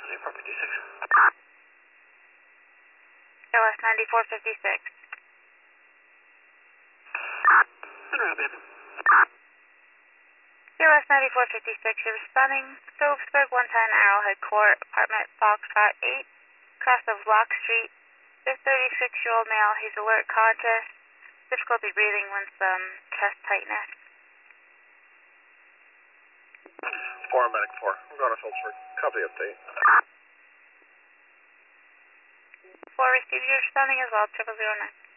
9456. KLS 9456. Around, babe. KLS 9456, you're responding. Phillipsburg 110 Arrowhead Court, apartment Foxtrot 8, cross of Lock Street. This 36-year-old male, he's alert, conscious, difficulty breathing with some chest tightness. 4 on Medic 4. I'm going to Phillipsburg. Copy update. 4 received, you're responding as well, 0009.